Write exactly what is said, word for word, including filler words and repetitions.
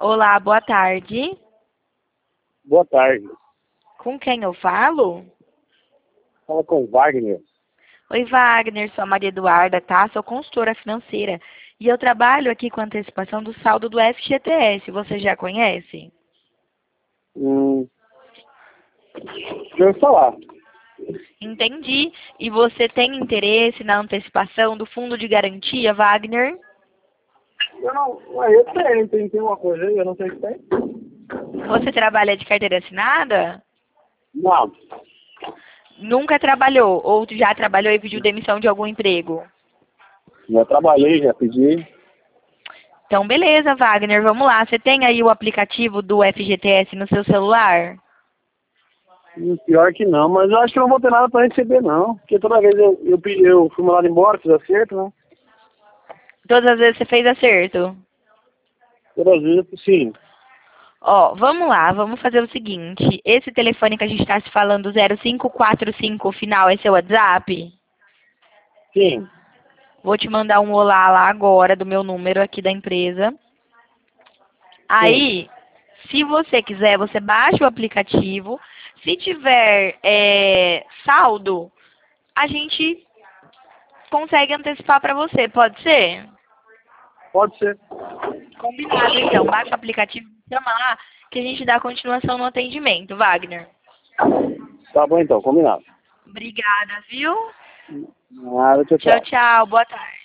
Olá, boa tarde. Boa tarde. Com quem eu falo? Fala com o Wagner. Oi, Wagner, sou a Maria Eduarda, tá? Sou consultora financeira e eu trabalho aqui com antecipação do saldo do F G T S. Você já conhece? Hum, deixa eu falar. Entendi. E você tem interesse na antecipação do fundo de garantia, Wagner? Eu não, eu tenho, tem, tem uma coisa aí, eu não sei se tem. Você trabalha de carteira assinada? Não, Nunca trabalhou ou já trabalhou e pediu demissão de algum emprego? já trabalhei, já pedi. Então, beleza, Wagner, vamos lá. Você tem aí o aplicativo do F G T S no seu celular? Hum, Pior que não, mas eu acho que eu não vou ter nada pra receber não. Porque toda vez eu, eu, pedi- eu fui mandado embora, fiz acerto, né? Todas as vezes você fez acerto? Todas as vezes, sim. Ó, vamos lá, vamos fazer o seguinte. Esse telefone que a gente está se falando, zero cinco quatro cinco, o final, é seu WhatsApp? Sim, Vou te mandar um olá lá agora do meu número aqui da empresa. sim. Aí, se você quiser, você baixa o aplicativo. Se tiver é, saldo, a gente consegue antecipar para você, pode ser? Pode ser. Combinado, então. Baixa o aplicativo, chama lá, que a gente dá continuação no atendimento, Wagner. Tá bom então, combinado. Obrigada, viu? Nada, tchau, Tchau, tchau. tchau. Boa tarde.